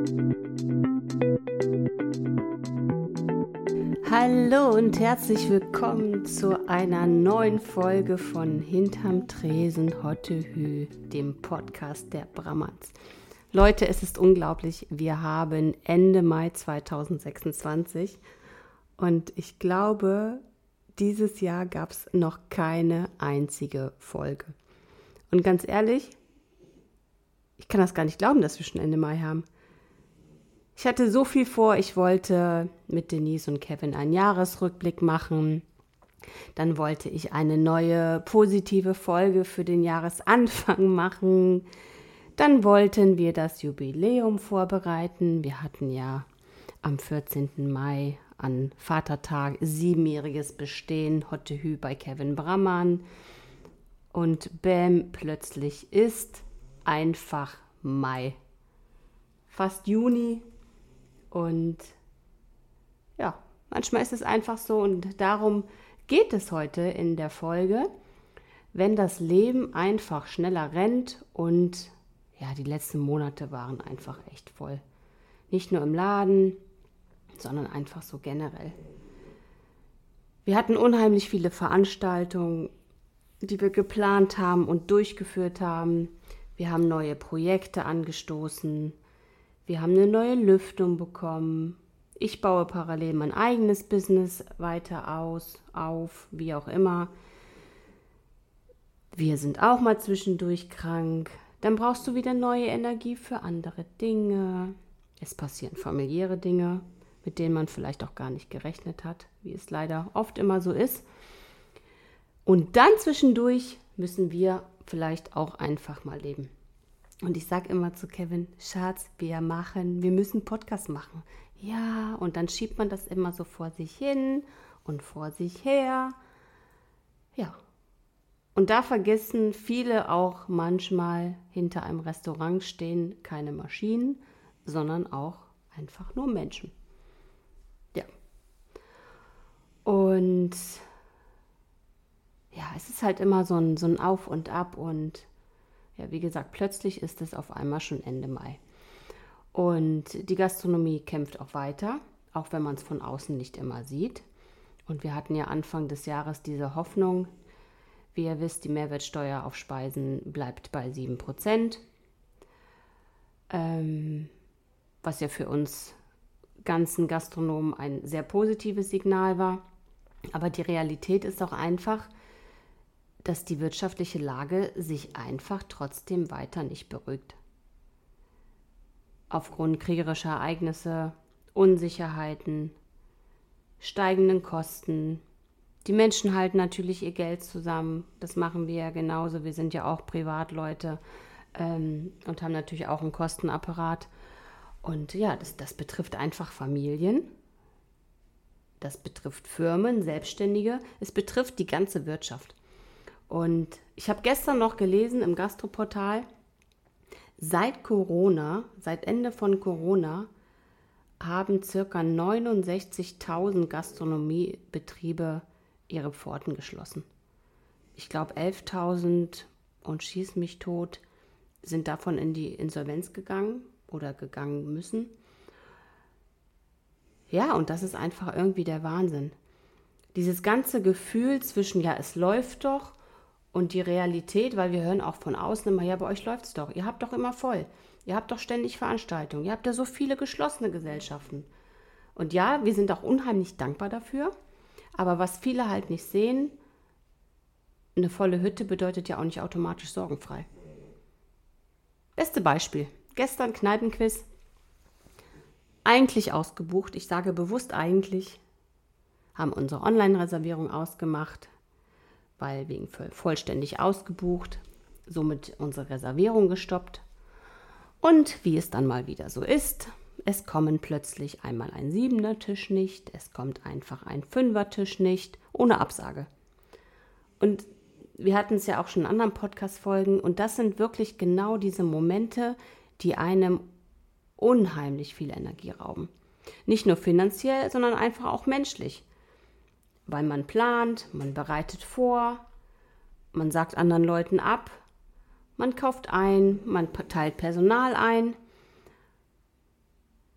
Hallo und herzlich willkommen zu einer neuen Folge von Hinterm Tresen Hottehü, dem Podcast der Brammerns. Leute, es ist unglaublich, wir haben Ende Mai 2026 und ich glaube, dieses Jahr gab es noch keine einzige Folge. Und ganz ehrlich, ich kann das gar nicht glauben, dass wir schon Ende Mai haben. Ich hatte so viel vor, ich wollte mit Denise und Kevin einen Jahresrückblick machen. Dann wollte ich eine neue positive Folge für den Jahresanfang machen. Dann wollten wir das Jubiläum vorbereiten. Wir hatten ja am 14. Mai an Vatertag 7-jähriges Bestehen, Hottehü bei Kevin Brammann. Und bäm, plötzlich ist einfach Mai. Fast Juni. Und ja, manchmal ist es einfach so und darum geht es heute in der Folge, wenn das Leben einfach schneller rennt und ja, die letzten Monate waren einfach echt voll. Nicht nur im Laden, sondern einfach so generell. Wir hatten unheimlich viele Veranstaltungen, die wir geplant haben und durchgeführt haben. Wir haben neue Projekte angestoßen. Wir haben eine neue Lüftung bekommen. Ich baue parallel mein eigenes Business weiter auf, wie auch immer. Wir sind auch mal zwischendurch krank. Dann brauchst du wieder neue Energie für andere Dinge. Es passieren familiäre Dinge, mit denen man vielleicht auch gar nicht gerechnet hat, wie es leider oft immer so ist. Und dann zwischendurch müssen wir vielleicht auch einfach mal leben. Und ich sage immer zu Kevin, Schatz, wir müssen Podcast machen. Ja, und dann schiebt man das immer so vor sich hin und vor sich her. Ja, und da vergessen viele auch manchmal, hinter einem Restaurant stehen keine Maschinen, sondern auch einfach nur Menschen. Ja. Und ja, es ist halt immer so ein Auf und Ab und ja, wie gesagt, plötzlich ist es auf einmal schon Ende Mai. Und die Gastronomie kämpft auch weiter, auch wenn man es von außen nicht immer sieht. Und wir hatten ja Anfang des Jahres diese Hoffnung, wie ihr wisst, die Mehrwertsteuer auf Speisen bleibt bei 7%, was ja für uns ganzen Gastronomen ein sehr positives Signal war. Aber die Realität ist auch einfach, dass die wirtschaftliche Lage sich einfach trotzdem weiter nicht beruhigt. Aufgrund kriegerischer Ereignisse, Unsicherheiten, steigenden Kosten. Die Menschen halten natürlich ihr Geld zusammen. Das machen wir ja genauso. Wir sind ja auch Privatleute und haben natürlich auch einen Kostenapparat. Und ja, das betrifft einfach Familien. Das betrifft Firmen, Selbstständige. Es betrifft die ganze Wirtschaft. Und ich habe gestern noch gelesen im Gastroportal, seit Ende von Corona, haben ca. 69.000 Gastronomiebetriebe ihre Pforten geschlossen. Ich glaube 11.000 und schieß mich tot sind davon in die Insolvenz gegangen oder gegangen müssen. Ja, und das ist einfach irgendwie der Wahnsinn. Dieses ganze Gefühl zwischen, ja, es läuft doch, und die Realität, weil wir hören auch von außen immer, ja, bei euch läuft es doch, ihr habt doch immer voll, ihr habt doch ständig Veranstaltungen, ihr habt ja so viele geschlossene Gesellschaften. Und ja, wir sind auch unheimlich dankbar dafür, aber was viele halt nicht sehen, eine volle Hütte bedeutet ja auch nicht automatisch sorgenfrei. Beste Beispiel, gestern Kneipenquiz, eigentlich ausgebucht, ich sage bewusst eigentlich, haben unsere Online-Reservierung ausgemacht, weil wegen vollständig ausgebucht, somit unsere Reservierung gestoppt. Und wie es dann mal wieder so ist, es kommen plötzlich einmal ein 7er-Tisch nicht, es kommt einfach ein 5er-Tisch nicht, ohne Absage. Und wir hatten es ja auch schon in anderen Podcast-Folgen und das sind wirklich genau diese Momente, die einem unheimlich viel Energie rauben. Nicht nur finanziell, sondern einfach auch menschlich. Weil man plant, man bereitet vor, man sagt anderen Leuten ab, man kauft ein, man teilt Personal ein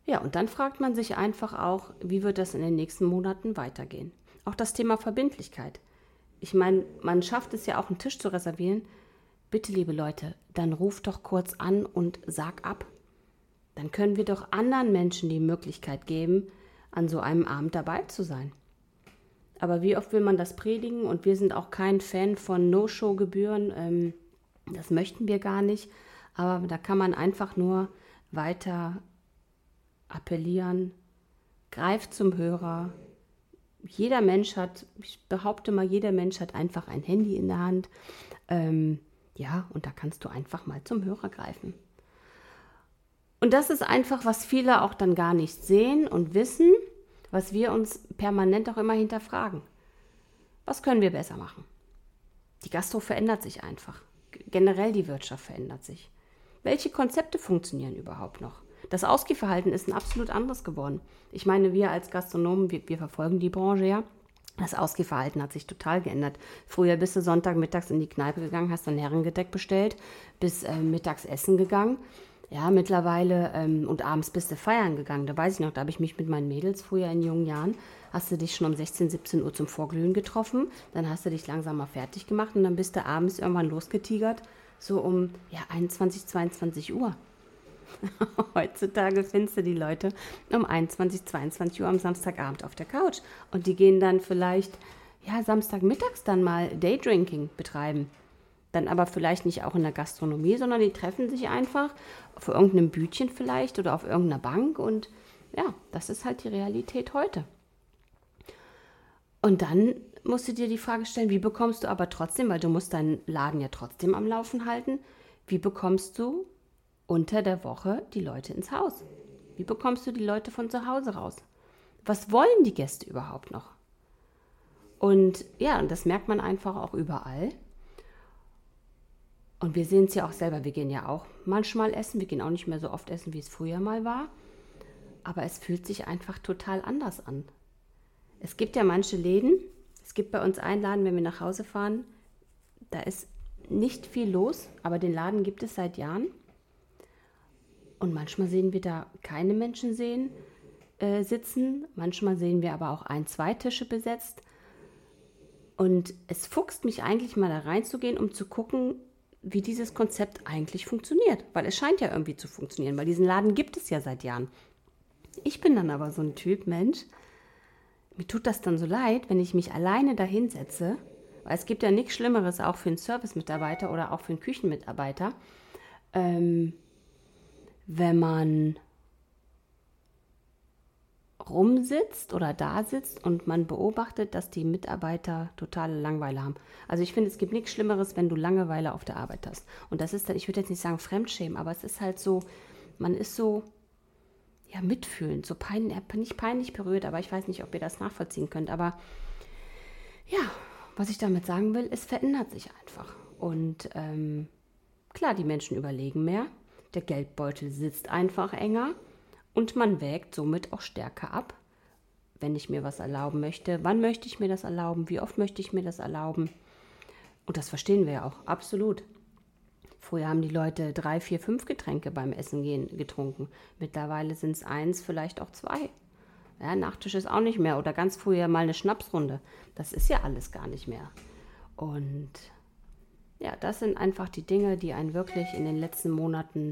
Ja, und dann fragt man sich einfach auch, wie wird das in den nächsten Monaten weitergehen? Auch das Thema Verbindlichkeit. Ich meine, man schafft es ja auch, einen Tisch zu reservieren. Bitte, liebe Leute, dann ruft doch kurz an und sag ab. Dann können wir doch anderen Menschen die Möglichkeit geben, an so einem Abend dabei zu sein. Aber wie oft will man das predigen? Und wir sind auch kein Fan von No-Show-Gebühren. Das möchten wir gar nicht. Aber da kann man einfach nur weiter appellieren. Greift zum Hörer. Jeder Mensch hat, ich behaupte mal, jeder Mensch hat einfach ein Handy in der Hand. Ja, und da kannst du einfach mal zum Hörer greifen. Und das ist einfach, was viele auch dann gar nicht sehen und wissen, was wir uns permanent auch immer hinterfragen. Was können wir besser machen? Die Gastro verändert sich einfach. Generell die Wirtschaft verändert sich. Welche Konzepte funktionieren überhaupt noch? Das Ausgehverhalten ist ein absolut anderes geworden. Ich meine, wir als Gastronomen, wir verfolgen die Branche ja. Das Ausgehverhalten hat sich total geändert. Früher bist du Sonntagmittags in die Kneipe gegangen, hast ein Herrengedeck bestellt, bist mittags essen gegangen. Ja, mittlerweile und abends bist du feiern gegangen. Da weiß ich noch, da habe ich mich mit meinen Mädels früher in jungen Jahren, hast du dich schon um 16, 17 Uhr zum Vorglühen getroffen, dann hast du dich langsam mal fertig gemacht und dann bist du abends irgendwann losgetigert, so um 21, 22 Uhr. Heutzutage findest du die Leute um 21, 22 Uhr am Samstagabend auf der Couch und die gehen dann vielleicht Samstagmittags dann mal Daydrinking betreiben. Dann aber vielleicht nicht auch in der Gastronomie, sondern die treffen sich einfach auf irgendeinem Bütchen vielleicht oder auf irgendeiner Bank und ja, das ist halt die Realität heute. Und dann musst du dir die Frage stellen, wie bekommst du aber trotzdem, weil du musst deinen Laden ja trotzdem am Laufen halten, wie bekommst du unter der Woche die Leute ins Haus? Wie bekommst du die Leute von zu Hause raus? Was wollen die Gäste überhaupt noch? Und ja, und das merkt man einfach auch überall. Und wir sehen es ja auch selber, wir gehen ja auch manchmal essen, wir gehen auch nicht mehr so oft essen, wie es früher mal war. Aber es fühlt sich einfach total anders an. Es gibt ja manche Läden, es gibt bei uns einen Laden, wenn wir nach Hause fahren, da ist nicht viel los, aber den Laden gibt es seit Jahren. Und manchmal sehen wir da keine Menschen sitzen, manchmal sehen wir aber auch 1, 2 Tische besetzt. Und es fuchst mich eigentlich mal da reinzugehen, um zu gucken, wie dieses Konzept eigentlich funktioniert. Weil es scheint ja irgendwie zu funktionieren, weil diesen Laden gibt es ja seit Jahren. Ich bin dann aber so ein Typ, Mensch, mir tut das dann so leid, wenn ich mich alleine da hinsetze, weil es gibt ja nichts Schlimmeres auch für einen Service-Mitarbeiter oder auch für einen Küchenmitarbeiter, wenn man rumsitzt oder da sitzt und man beobachtet, dass die Mitarbeiter totale Langeweile haben. Also ich finde, es gibt nichts Schlimmeres, wenn du Langeweile auf der Arbeit hast. Und das ist dann, ich würde jetzt nicht sagen Fremdschämen, aber es ist halt so, man ist so, ja, mitfühlend, so nicht peinlich berührt, aber ich weiß nicht, ob ihr das nachvollziehen könnt. Aber ja, was ich damit sagen will, es verändert sich einfach. Und klar, die Menschen überlegen mehr, der Geldbeutel sitzt einfach enger. Und man wägt somit auch stärker ab, wenn ich mir was erlauben möchte. Wann möchte ich mir das erlauben? Wie oft möchte ich mir das erlauben? Und das verstehen wir ja auch, absolut. Früher haben die Leute 3, 4, 5 Getränke beim Essen gehen getrunken. Mittlerweile sind es 1, vielleicht auch 2. Ja, Nachtisch ist auch nicht mehr. Oder ganz früher mal eine Schnapsrunde. Das ist ja alles gar nicht mehr. Und ja, das sind einfach die Dinge, die einen wirklich in den letzten Monaten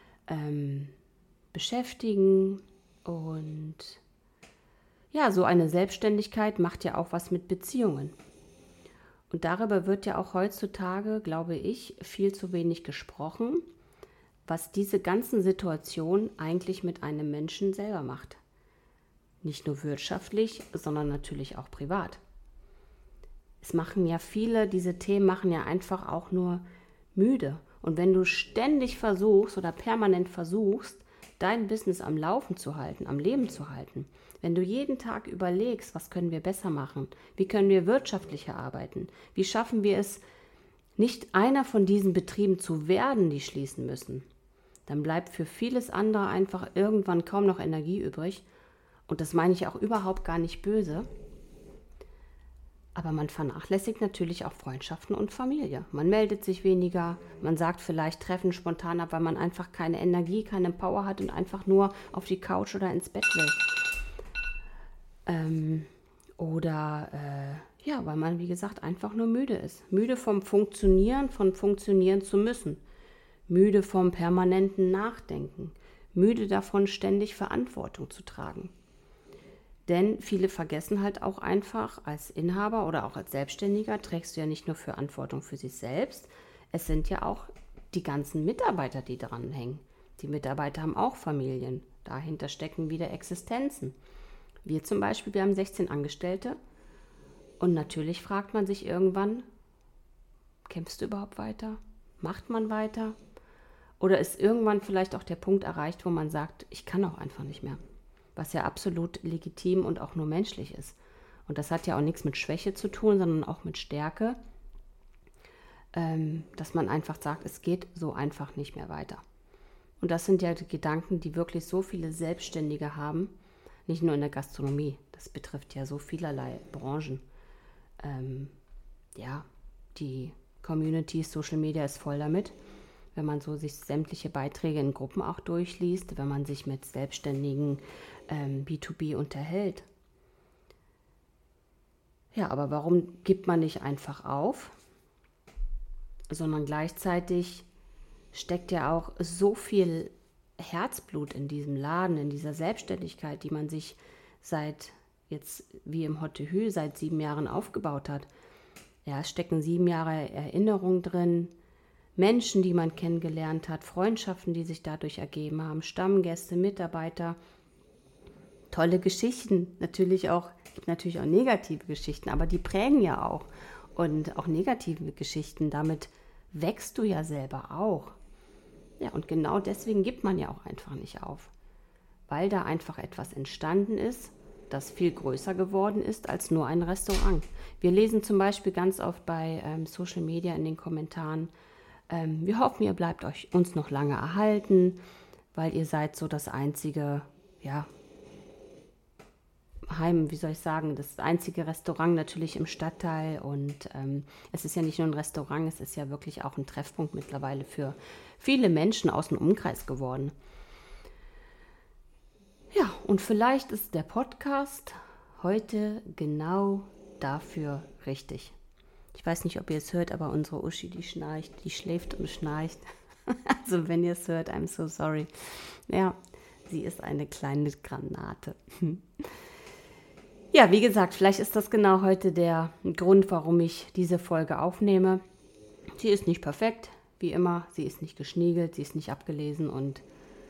beschäftigen. Und ja, so eine Selbstständigkeit macht ja auch was mit Beziehungen. Und darüber wird ja auch heutzutage, glaube ich, viel zu wenig gesprochen, was diese ganzen Situationen eigentlich mit einem Menschen selber macht. Nicht nur wirtschaftlich, sondern natürlich auch privat. Es machen ja viele, diese Themen machen ja einfach auch nur müde. Und wenn du ständig versuchst oder permanent versuchst, dein Business am Laufen zu halten, am Leben zu halten, wenn du jeden Tag überlegst, was können wir besser machen, wie können wir wirtschaftlicher arbeiten, wie schaffen wir es, nicht einer von diesen Betrieben zu werden, die schließen müssen, dann bleibt für vieles andere einfach irgendwann kaum noch Energie übrig. Und das meine ich auch überhaupt gar nicht böse. Aber man vernachlässigt natürlich auch Freundschaften und Familie. Man meldet sich weniger, man sagt vielleicht Treffen spontan ab, weil man einfach keine Energie, keine Power hat und einfach nur auf die Couch oder ins Bett will. Weil man, wie gesagt, einfach nur müde ist. Müde vom Funktionieren, von funktionieren zu müssen. Müde vom permanenten Nachdenken. Müde davon, ständig Verantwortung zu tragen. Denn viele vergessen halt auch einfach, als Inhaber oder auch als Selbstständiger trägst du ja nicht nur Verantwortung für sich selbst, es sind ja auch die ganzen Mitarbeiter, die dran hängen. Die Mitarbeiter haben auch Familien, dahinter stecken wieder Existenzen. Wir zum Beispiel, wir haben 16 Angestellte und natürlich fragt man sich irgendwann, kämpfst du überhaupt weiter? Macht man weiter? Oder ist irgendwann vielleicht auch der Punkt erreicht, wo man sagt, ich kann auch einfach nicht mehr? Was ja absolut legitim und auch nur menschlich ist. Und das hat ja auch nichts mit Schwäche zu tun, sondern auch mit Stärke, dass man einfach sagt, es geht so einfach nicht mehr weiter. Und das sind ja die Gedanken, die wirklich so viele Selbstständige haben, nicht nur in der Gastronomie, das betrifft ja so vielerlei Branchen. Die Community, Social Media ist voll damit. Wenn man so sich sämtliche Beiträge in Gruppen auch durchliest, wenn man sich mit Selbstständigen B2B unterhält. Ja, aber warum gibt man nicht einfach auf? Sondern gleichzeitig steckt ja auch so viel Herzblut in diesem Laden, in dieser Selbstständigkeit, die man sich seit jetzt, wie im Hottehü, seit 7 Jahren aufgebaut hat. Ja, es stecken 7 Jahre Erinnerung drin, Menschen, die man kennengelernt hat, Freundschaften, die sich dadurch ergeben haben, Stammgäste, Mitarbeiter, tolle Geschichten, natürlich auch negative Geschichten, aber die prägen ja auch und auch negative Geschichten, damit wächst du ja selber auch. Ja, und genau deswegen gibt man ja auch einfach nicht auf, weil da einfach etwas entstanden ist, das viel größer geworden ist als nur ein Restaurant. Wir lesen zum Beispiel ganz oft bei Social Media in den Kommentaren, wir hoffen, ihr bleibt uns noch lange erhalten, weil ihr seid so das einzige, das einzige Restaurant natürlich im Stadtteil und es ist ja nicht nur ein Restaurant, es ist ja wirklich auch ein Treffpunkt mittlerweile für viele Menschen aus dem Umkreis geworden. Ja, und vielleicht ist der Podcast heute genau dafür richtig. Ich weiß nicht, ob ihr es hört, aber unsere Uschi, die schnarcht, die schläft und schnarcht. Also wenn ihr es hört, I'm so sorry. Ja, sie ist eine kleine Granate. Ja, wie gesagt, vielleicht ist das genau heute der Grund, warum ich diese Folge aufnehme. Sie ist nicht perfekt, wie immer. Sie ist nicht geschniegelt, sie ist nicht abgelesen und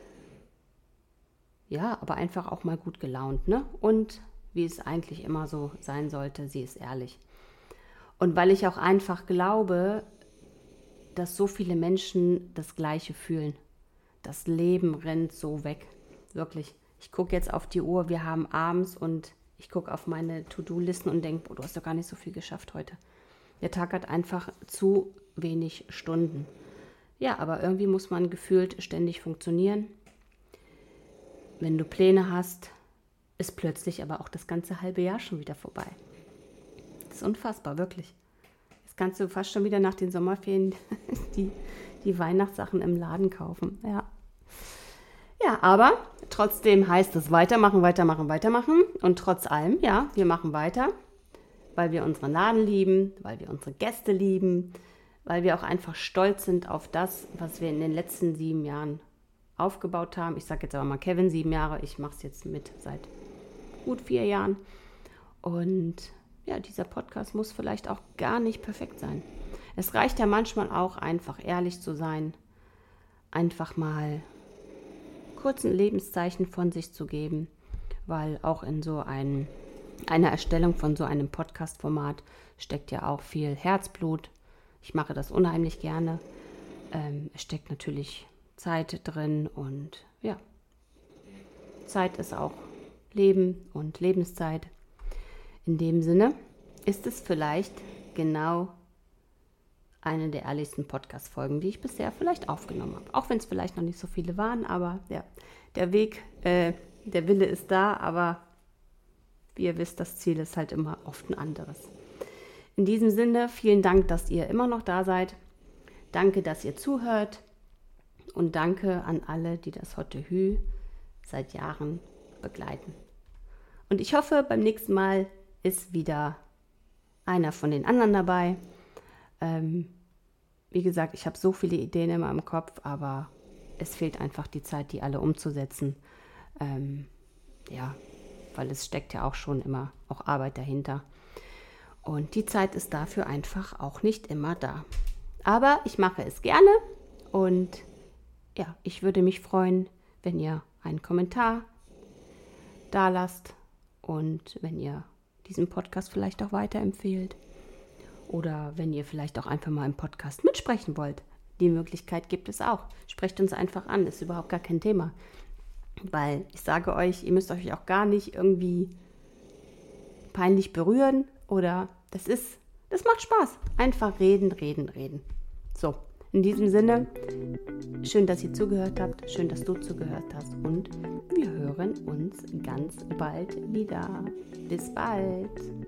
ja, aber einfach auch mal gut gelaunt, ne? Und wie es eigentlich immer so sein sollte, sie ist ehrlich. Und weil ich auch einfach glaube, dass so viele Menschen das Gleiche fühlen. Das Leben rennt so weg. Wirklich. Ich gucke jetzt auf die Uhr, wir haben abends und ich gucke auf meine To-Do-Listen und denke, du hast doch gar nicht so viel geschafft heute. Der Tag hat einfach zu wenig Stunden. Ja, aber irgendwie muss man gefühlt ständig funktionieren. Wenn du Pläne hast, ist plötzlich aber auch das ganze halbe Jahr schon wieder vorbei. Das ist unfassbar, wirklich. Jetzt kannst du fast schon wieder nach den Sommerferien die Weihnachtssachen im Laden kaufen. Ja, aber trotzdem heißt es weitermachen. Und trotz allem, ja, wir machen weiter, weil wir unseren Laden lieben, weil wir unsere Gäste lieben, weil wir auch einfach stolz sind auf das, was wir in den letzten 7 Jahren aufgebaut haben. Ich sage jetzt aber mal Kevin 7 Jahre, ich mache es jetzt mit seit gut 4 Jahren. Und ja, dieser Podcast muss vielleicht auch gar nicht perfekt sein. Es reicht ja manchmal auch einfach ehrlich zu sein, einfach mal kurz ein Lebenszeichen von sich zu geben, weil auch in so einer Erstellung von so einem Podcast-Format steckt ja auch viel Herzblut. Ich mache das unheimlich gerne. Es steckt natürlich Zeit drin und ja, Zeit ist auch Leben und Lebenszeit. In dem Sinne ist es vielleicht genau eine der ehrlichsten Podcast-Folgen, die ich bisher vielleicht aufgenommen habe. Auch wenn es vielleicht noch nicht so viele waren, aber ja, der Weg, der Wille ist da, aber wie ihr wisst, das Ziel ist halt immer oft ein anderes. In diesem Sinne, vielen Dank, dass ihr immer noch da seid. Danke, dass ihr zuhört. Und danke an alle, die das Hottehü seit Jahren begleiten. Und ich hoffe, beim nächsten Mal ist wieder einer von den anderen dabei. Wie gesagt, ich habe so viele Ideen in meinem Kopf, aber es fehlt einfach die Zeit, die alle umzusetzen. Weil es steckt ja auch schon immer auch Arbeit dahinter. Und die Zeit ist dafür einfach auch nicht immer da. Aber ich mache es gerne und ja, ich würde mich freuen, wenn ihr einen Kommentar da lasst und wenn ihr diesen Podcast vielleicht auch weiterempfehlt oder wenn ihr vielleicht auch einfach mal im Podcast mitsprechen wollt. Die Möglichkeit gibt es auch. Sprecht uns einfach an, ist überhaupt gar kein Thema. Weil ich sage euch, ihr müsst euch auch gar nicht irgendwie peinlich berühren oder das macht Spaß. Einfach reden. So, in diesem Sinne, schön, dass ihr zugehört habt, schön, dass du zugehört hast und wir hören uns ganz bald wieder. Bis bald.